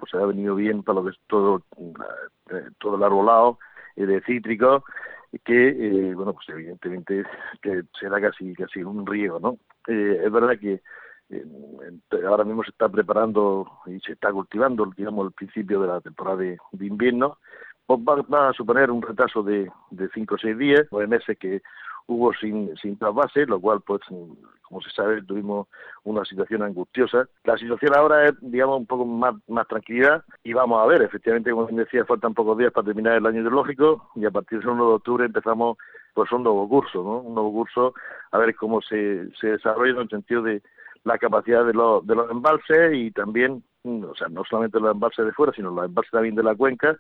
se ha venido bien para lo que es todo el arbolado de cítricos, que, bueno, pues evidentemente que será casi un riego, ¿no? Es verdad que ahora mismo se está preparando y se está cultivando, digamos, el principio de la temporada de invierno. Pues va a suponer un retraso de 5 o 6 días, 9 meses que hubo sin trasvase, lo cual, pues, como se sabe, tuvimos una situación angustiosa. La situación ahora es, digamos, un poco más tranquilidad, y vamos a ver, efectivamente, como decía, faltan pocos días para terminar el año hidrológico, y a partir del 1 de octubre empezamos pues un nuevo curso, ¿no? Un nuevo curso, a ver cómo se desarrolla en el sentido de la capacidad de los embalses, y también, o sea, no solamente los embalses de fuera, sino los embalses también de la cuenca,